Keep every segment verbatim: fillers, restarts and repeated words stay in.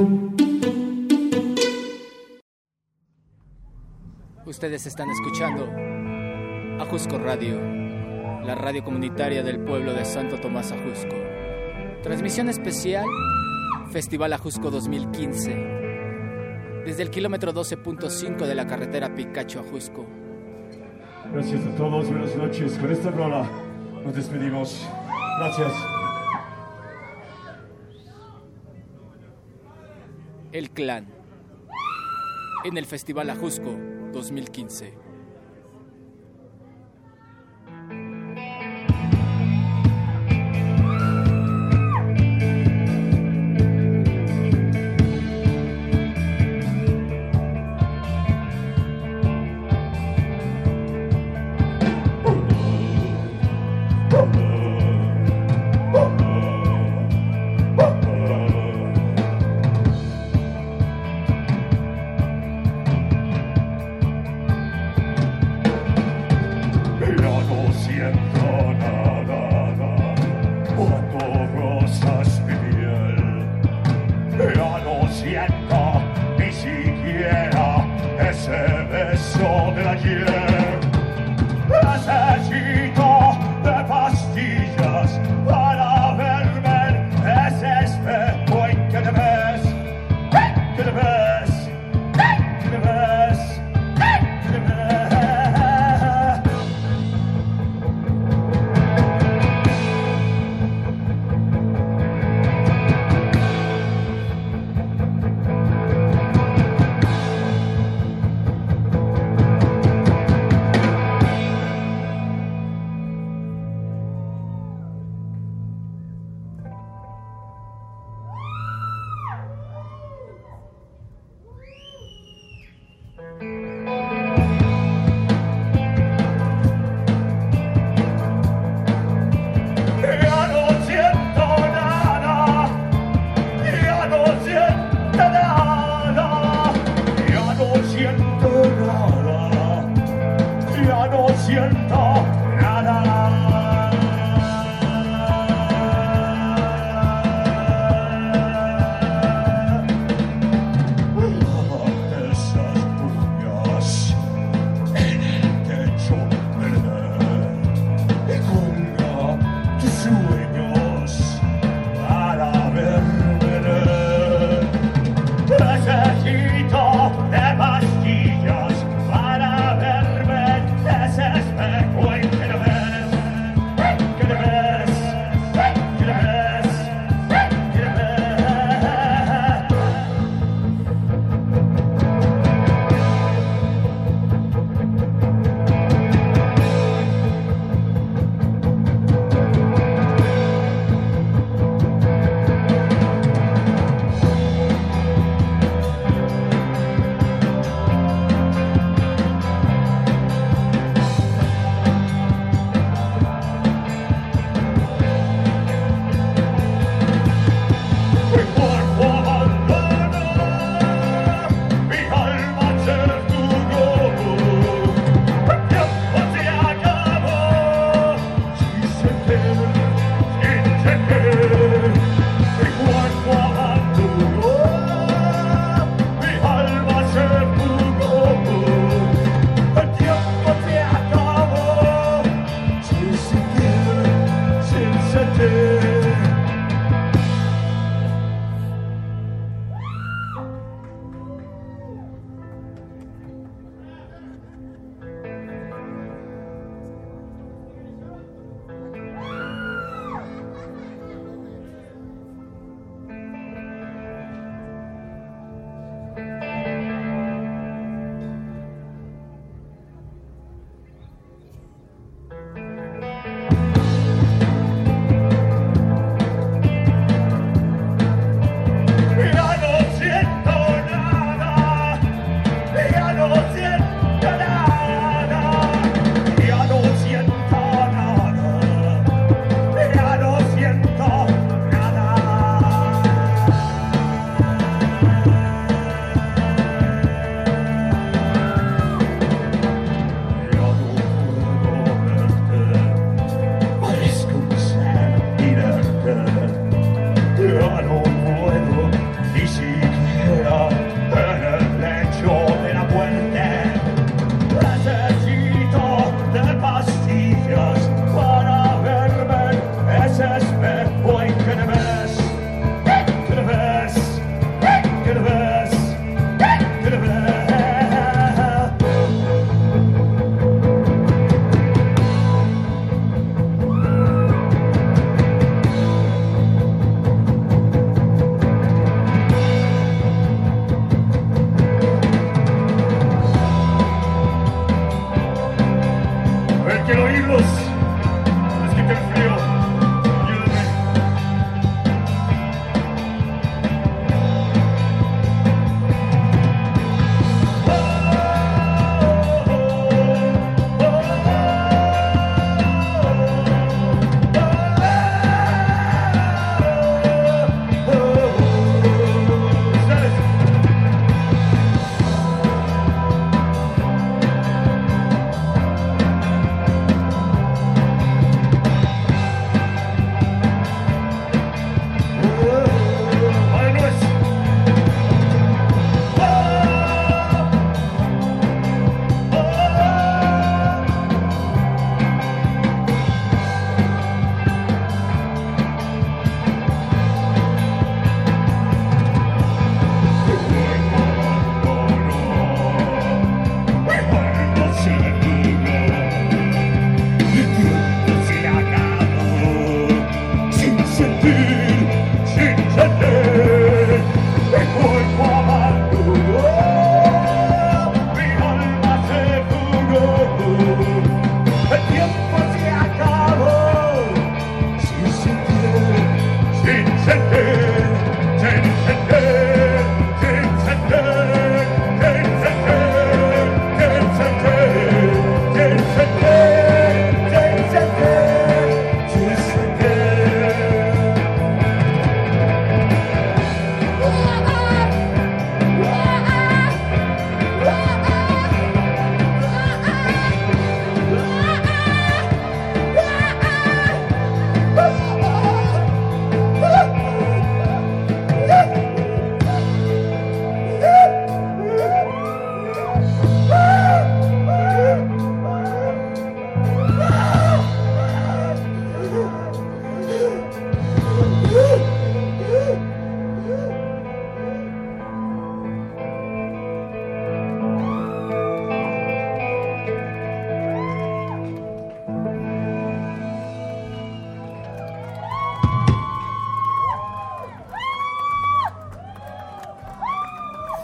Ustedes están escuchando Ajusco Radio, la radio comunitaria del pueblo de Santo Tomás Ajusco. Transmisión especial, Festival Ajusco dos mil quince, desde el kilómetro doce punto cinco de la carretera Picacho-Ajusco. Gracias a todos, buenas noches. Con esta rola nos despedimos. Gracias. El Clan, en el Festival Ajusco dos mil quince.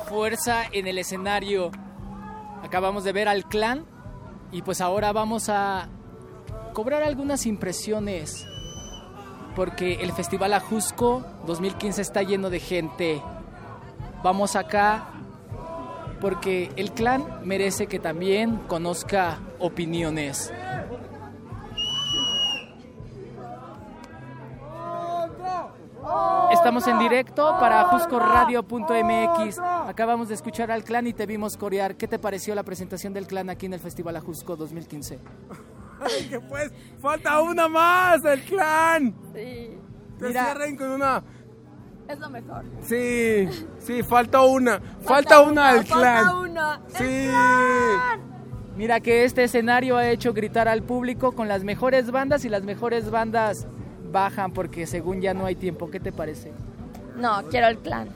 fuerza en el escenario. Acabamos de ver al Clan y pues ahora vamos a cobrar algunas impresiones porque el Festival Ajusco dos mil quince está lleno de gente. Vamos acá porque el Clan merece que también conozca opiniones. Estamos en directo para ajusco radio punto m x. Acabamos de escuchar al Clan y te vimos corear. ¿Qué te pareció la presentación del Clan aquí en el Festival Ajusco dos mil quince? Ay, que pues, falta una más, el Clan. Sí. Que Mira. cierren con una. Es lo mejor. Sí, sí, falta una. Falta, una al Clan. Falta una. Sí. ¡El Clan! Mira que este escenario ha hecho gritar al público con las mejores bandas y las mejores bandas bajan porque según ya no hay tiempo. ¿Qué te parece? No, quiero el Clan.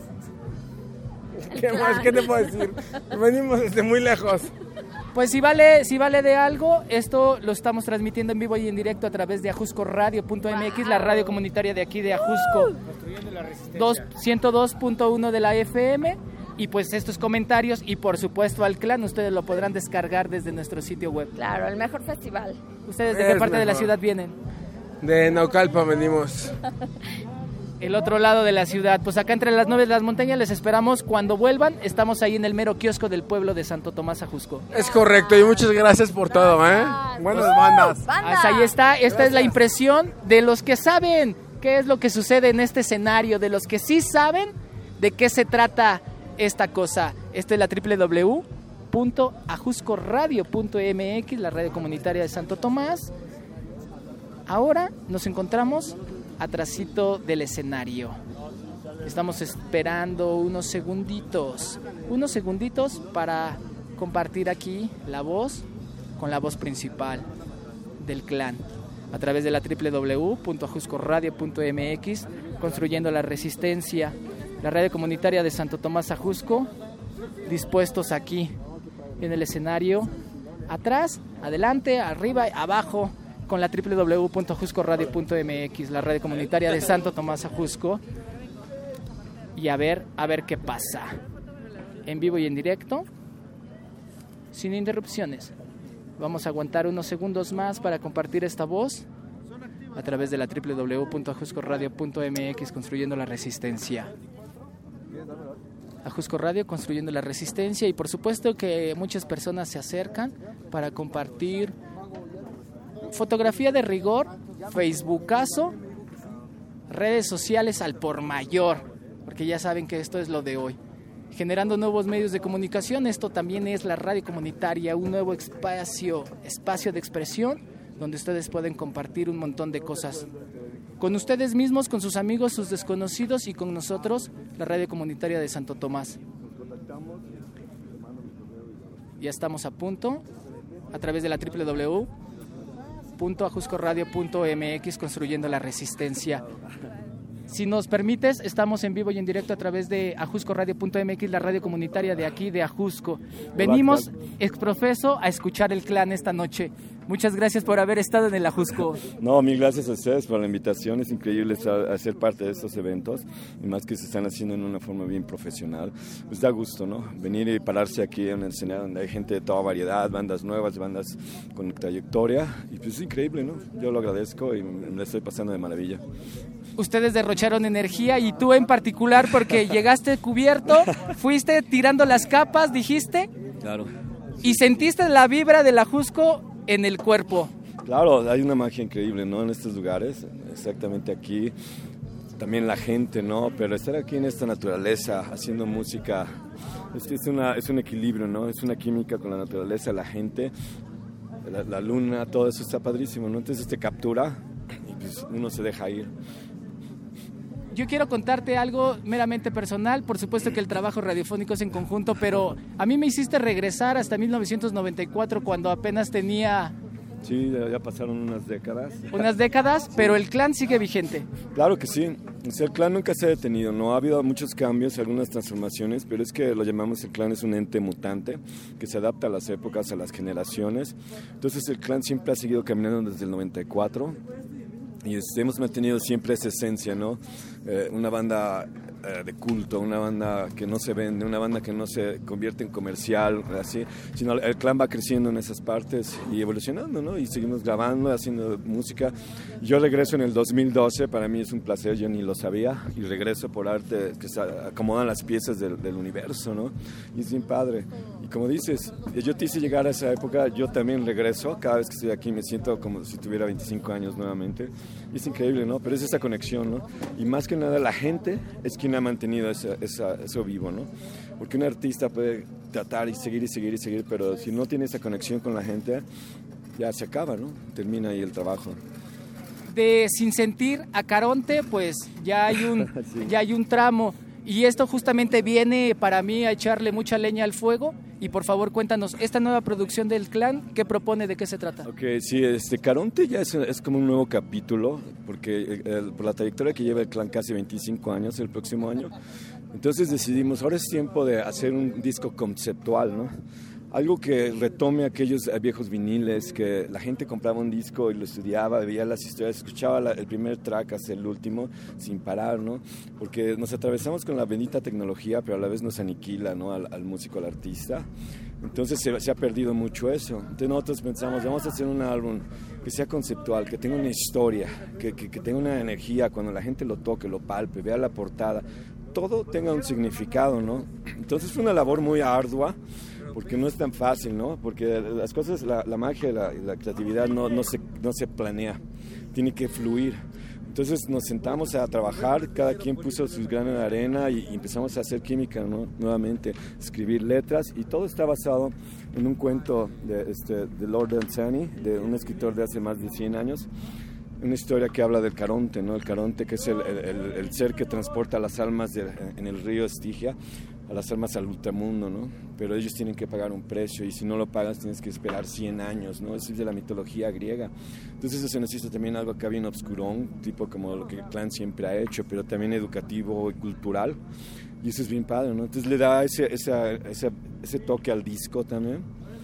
El ¿Qué Clan. más? ¿Qué te puedo decir? Venimos desde muy lejos. Pues si vale, si vale de algo, esto lo estamos transmitiendo en vivo y en directo a través de ajusco radio punto m x, la radio comunitaria de aquí de Ajusco, dos- ciento dos punto uno de la F M. Y pues estos comentarios y por supuesto al Clan, ustedes lo podrán descargar desde nuestro sitio web. Claro, el mejor festival. ¿Ustedes de Es qué parte de la mejor. ciudad vienen? De Naucalpan venimos. El otro lado de la ciudad. Pues acá entre las nubes de las montañas les esperamos. Cuando vuelvan, estamos ahí en el mero kiosco del pueblo de Santo Tomás Ajusco. Es correcto y muchas gracias por todo, ¿eh? Buenas bandas. Banda. Hasta ahí está. Esta es la impresión de los que saben qué es lo que sucede en este escenario, de los que sí saben de qué se trata esta cosa. Esta es la doble u doble u doble u punto ajusco radio punto m x, la radio comunitaria de Santo Tomás. Ahora nos encontramos atrasito del escenario. Estamos esperando unos segunditos, unos segunditos para compartir aquí la voz con la voz principal del Clan a través de la doble u doble u doble u punto ajusco radio punto m x, construyendo la resistencia, la radio comunitaria de Santo Tomás Ajusco, dispuestos aquí en el escenario, atrás, adelante, arriba, abajo, con la doble u doble u doble u punto ajusco radio punto m x, la radio comunitaria de Santo Tomás Ajusco, y a ver, a ver qué pasa, en vivo y en directo, sin interrupciones. Vamos a aguantar unos segundos más para compartir esta voz a través de la doble u doble u doble u punto ajusco radio punto m x, construyendo la resistencia. Ajusco Radio, construyendo la resistencia, y por supuesto que muchas personas se acercan para compartir fotografía de rigor, Facebookazo, redes sociales al por mayor, porque ya saben que esto es lo de hoy. Generando nuevos medios de comunicación, esto también es la radio comunitaria, un nuevo espacio, espacio de expresión donde ustedes pueden compartir un montón de cosas. Con ustedes mismos, con sus amigos, sus desconocidos y con nosotros, la radio comunitaria de Santo Tomás. Ya estamos a punto, a través de la doble u doble u doble u punto ajusco radio punto m x, construyendo la resistencia. Si nos permites, estamos en vivo y en directo a través de ajusco radio punto m x, la radio comunitaria de aquí de Ajusco. Venimos exprofeso a escuchar el Clan esta noche. Muchas gracias por haber estado en el Ajusco. No, mil gracias a ustedes por la invitación. Es increíble estar- hacer parte de estos eventos, y más que se están haciendo en una forma bien profesional. Pues da gusto, ¿no? Venir y pararse aquí en el escenario donde hay gente de toda variedad, bandas nuevas, bandas con trayectoria, y pues es increíble, ¿no? Yo lo agradezco y me la estoy pasando de maravilla. Ustedes derrocharon energía y tú en particular porque llegaste cubierto, fuiste tirando las capas, dijiste, Claro. y sentiste la vibra del Ajusco en el cuerpo. Claro, hay una magia increíble, ¿no? En estos lugares, exactamente aquí. También la gente, ¿no? Pero estar aquí en esta naturaleza, haciendo música, es, es, una, es un equilibrio, ¿no? Es una química con la naturaleza, la gente, la, la luna, todo eso está padrísimo, ¿no? Entonces te captura y pues uno se deja ir. Yo quiero contarte algo meramente personal, por supuesto que el trabajo radiofónico es en conjunto, pero a mí me hiciste regresar hasta mil novecientos noventa y cuatro, cuando apenas tenía Sí, ya, ya pasaron unas décadas. unas décadas, pero el Clan sigue vigente. Claro que sí. O sea, el Clan nunca se ha detenido, ¿no? Ha habido muchos cambios, algunas transformaciones, pero es que lo llamamos el Clan, es un ente mutante que se adapta a las épocas, a las generaciones. Entonces el Clan siempre ha seguido caminando desde el noventa y cuatro y hemos mantenido siempre esa esencia, ¿no? Eh, una banda eh, de culto, una banda que no se vende, una banda que no se convierte en comercial, así, sino el clan va creciendo en esas partes y evolucionando, ¿no? Y seguimos grabando, haciendo música. Yo regreso en el dos mil doce, para mí es un placer, yo ni lo sabía, y regreso por arte, que se acomodan las piezas del, del universo, ¿no? Y es bien padre. Y como dices, yo te hice llegar a esa época, yo también regreso, cada vez que estoy aquí me siento como si tuviera veinticinco años nuevamente. Y es increíble, ¿no? Pero es esa conexión, ¿no? Y más que nada la gente es quien ha mantenido esa, esa, eso vivo, ¿no? Porque un artista puede tratar y seguir y seguir y seguir, pero si no tiene esa conexión con la gente, ya se acaba, ¿no? Termina ahí el trabajo. De Sin Sentir a Caronte, pues ya hay un, sí. ya hay un tramo. Y esto justamente viene para mí a echarle mucha leña al fuego. Y por favor, cuéntanos, esta nueva producción del clan, ¿qué propone? ¿De qué se trata? Ok, sí, este, Caronte ya es, es como un nuevo capítulo, porque el, el, por la trayectoria que lleva el clan, casi veinticinco años, el próximo año. Entonces decidimos, ahora es tiempo de hacer un disco conceptual, ¿no? Algo que retome aquellos viejos viniles, que la gente compraba un disco y lo estudiaba, veía las historias, escuchaba la, el primer track hasta el último sin parar, ¿no? Porque nos atravesamos con la bendita tecnología, pero a la vez nos aniquila, ¿no? Al, al músico, al artista. Entonces se, se ha perdido mucho eso. Entonces nosotros pensamos, vamos a hacer un álbum que sea conceptual, que tenga una historia, que, que, que tenga una energía, cuando la gente lo toque, lo palpe, vea la portada, todo tenga un significado, ¿no? Entonces fue una labor muy ardua, porque no es tan fácil, ¿no? Porque las cosas, la, la magia y la, la creatividad no, no, se, no se planea, tiene que fluir. Entonces nos sentamos a trabajar, cada quien puso sus granos de arena y, y empezamos a hacer química, ¿no? Nuevamente, escribir letras, y todo está basado en un cuento de, este, de Lord Dunsany, de un escritor de hace más de cien años, una historia que habla del Caronte, ¿no? El Caronte, que es el, el, el ser que transporta las almas de, en el río Estigia, a las almas al ultramundo, ¿no? Pero ellos tienen que pagar un precio, y si no lo pagas tienes que esperar cien años, ¿no? Eso es de la mitología griega. Entonces eso necesita también algo acá bien obscurón, tipo como lo que el clan siempre ha hecho, pero también educativo y cultural, y eso es bien padre, ¿no? Entonces le da ese, esa, ese, ese toque al disco también,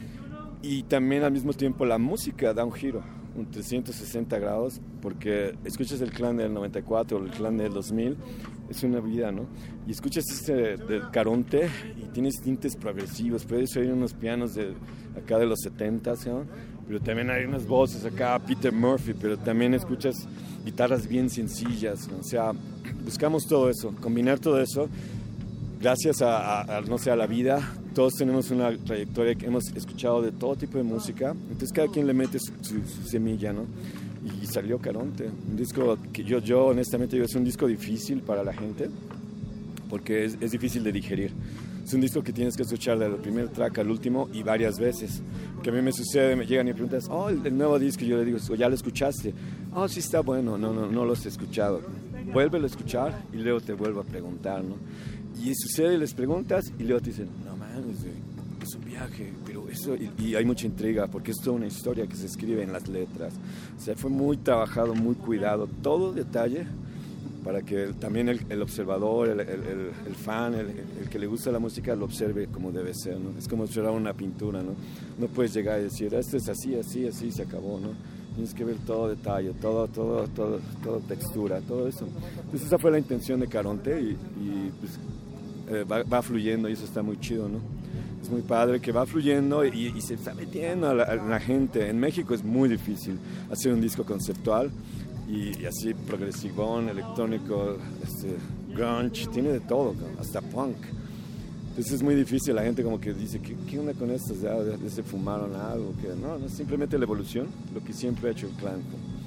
y también al mismo tiempo la música da un giro, un trescientos sesenta grados, porque escuchas el clan del noventa y cuatro o el clan del dos mil, es una vida, ¿no? Y escuchas este del Caronte y tienes tintes progresivos, puedes oír unos pianos de acá de los setentas, ¿no? Pero también hay unas voces acá, Peter Murphy, pero también escuchas guitarras bien sencillas, ¿no? O sea, buscamos todo eso, combinar todo eso, gracias a, a, a, no sé, a la vida. Todos tenemos una trayectoria que hemos escuchado de todo tipo de música, entonces cada quien le mete su, su, su semilla, ¿no? Y salió Caronte, un disco que yo, yo honestamente digo, es un disco difícil para la gente, porque es, es difícil de digerir. Es un disco que tienes que escuchar del primer track al último y varias veces. Que a mí me sucede, me llegan y me preguntan, oh, el, el nuevo disco, yo le digo, ¿ya lo escuchaste? Oh, sí está bueno, no, no, no lo has escuchado. Vuélvelo a escuchar y luego te vuelvo a preguntar, ¿no? Y sucede, les preguntas y luego te dicen, no mames, es un viaje, pero eso, y, y hay mucha intriga, porque es toda una historia que se escribe en las letras. O sea, fue muy trabajado, muy cuidado, todo detalle, para que también el, el observador, el, el, el, el fan, el, el que le gusta la música, lo observe como debe ser, ¿no? Es como observar una pintura, ¿no? No puedes llegar y decir, esto es así, así, así, se acabó, ¿no? Tienes que ver todo detalle, todo, todo, todo, todo textura, todo eso. Entonces esa fue la intención de Caronte, y, y pues eh, va, va fluyendo, y eso está muy chido, ¿no? Es muy padre que va fluyendo y, y se está metiendo a la, a la gente. En México es muy difícil hacer un disco conceptual, y, y así progresivón, electrónico, este, grunge, tiene de todo, hasta punk. Entonces es muy difícil, la gente como que dice, ¿qué, qué onda con estos? ¿Ya, ya se fumaron algo? Que no, no, es simplemente la evolución, lo que siempre ha hecho el clan.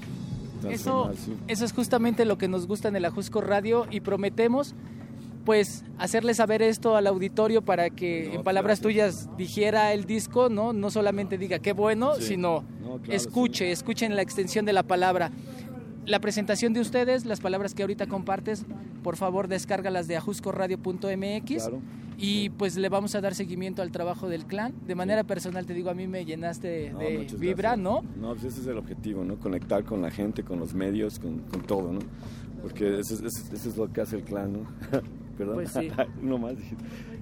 Eso, eso es justamente lo que nos gusta en el Ajusco Radio, y prometemos pues hacerle saber esto al auditorio para que no, en palabras gracias. tuyas dijera el disco, no no solamente diga qué bueno, sí. sino no, claro, escuche, sí. escuchen la extensión de la palabra. La presentación de ustedes, las palabras que ahorita compartes, por favor descárgalas de ajusco radio punto m x, claro. y pues le vamos a dar seguimiento al trabajo del clan. De manera sí. personal te digo, a mí me llenaste no, de vibra, gracias. ¿no? No, pues ese es el objetivo, ¿no? Conectar con la gente, con los medios, con, con todo, ¿no? Porque eso es, eso, eso es lo que hace el clan, ¿no? Perdón, pues sí. no más.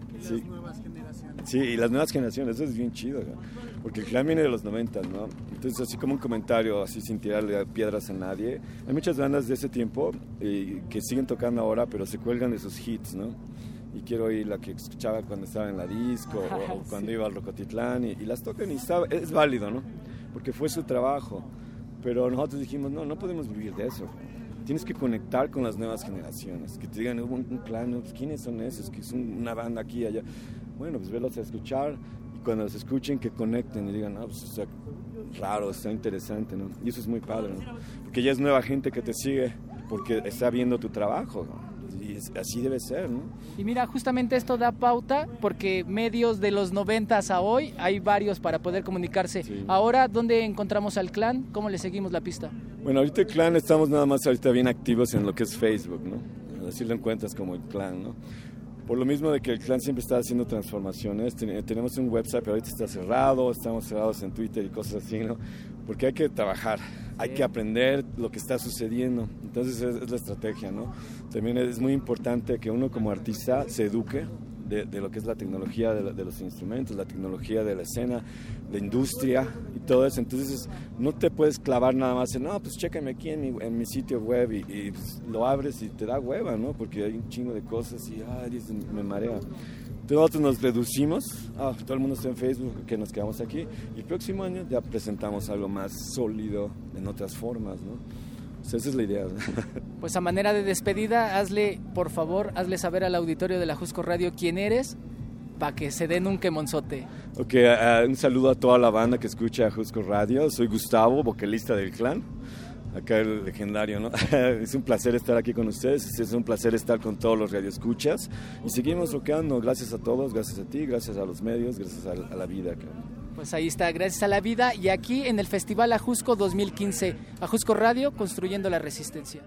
Sí. Las nuevas generaciones. Sí, y las nuevas generaciones, eso es bien chido, ¿no? Porque el clan viene de los noventas, ¿no? Entonces, así como un comentario, así sin tirarle piedras a nadie, hay muchas bandas de ese tiempo eh, que siguen tocando ahora, pero se cuelgan de sus hits, ¿no? Y quiero oír la que escuchaba cuando estaba en la disco o, o cuando sí. iba al Rocotitlán y, y las tocan y está, es válido, ¿no? Porque fue su trabajo, pero nosotros dijimos, no, no podemos vivir de eso. Tienes que conectar con las nuevas generaciones, que te digan, hubo un, un clan, pues, ¿quiénes son esos? Que es un, una banda aquí y allá. Bueno, pues verlos a escuchar y cuando los escuchen que conecten y digan, ah, pues está raro, está interesante, ¿no? Y eso es muy padre, ¿no? Porque ya es nueva gente que te sigue porque está viendo tu trabajo, ¿no? Y es, así debe ser, ¿no? Y mira, justamente esto da pauta porque medios de los noventas a hoy hay varios para poder comunicarse. Sí. Ahora, ¿dónde encontramos al clan? ¿Cómo le seguimos la pista? Bueno, ahorita el clan estamos nada más ahorita bien activos en lo que es Facebook, ¿no? Así lo encuentras como el clan, ¿no? Por lo mismo de que el clan siempre está haciendo transformaciones, Ten- tenemos un website, pero ahorita está cerrado, estamos cerrados en Twitter y cosas así, ¿no? Porque hay que trabajar, hay que aprender lo que está sucediendo, entonces es, es la estrategia, ¿no? También es muy importante que uno como artista se eduque de, de lo que es la tecnología de, la, de los instrumentos, la tecnología de la escena, la industria y todo eso, entonces no te puedes clavar nada más en, no, pues chécame aquí en mi, en mi sitio web y, y pues, lo abres y te da hueva, ¿no? Porque hay un chingo de cosas y, ay, dices, me marea. Entonces nosotros nos reducimos, ah, todo el mundo está en Facebook, que nos quedamos aquí, y el próximo año ya presentamos algo más sólido en otras formas, ¿no? O sea, esa es la idea. Pues a manera de despedida, hazle, por favor, hazle saber al auditorio de la Jusco Radio quién eres, para que se den un quemonzote. Ok, uh, un saludo a toda la banda que escucha Jusco Radio. Soy Gustavo, vocalista del clan. Acá el legendario, ¿no? Es un placer estar aquí con ustedes, es un placer estar con todos los radioescuchas. Y seguimos rockeando, gracias a todos, gracias a ti, gracias a los medios, gracias a, a la vida. Pues ahí está, gracias a la vida. Y aquí en el Festival Ajusco dos mil quince, Ajusco Radio, construyendo la resistencia.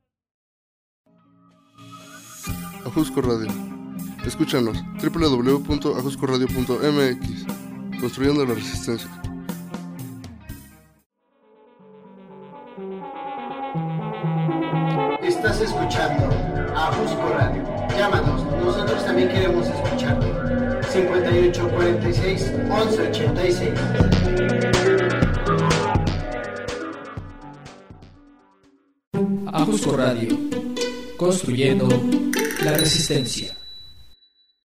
Ajusco Radio. Escúchanos, doble u doble u doble u punto ajusco radio punto m x, construyendo la resistencia. Estás escuchando Ajusco Radio. Llámanos, nosotros también queremos escucharte. cincuenta y ocho cuarenta y seis, once ochenta y seis. Ajusco Radio, construyendo la resistencia.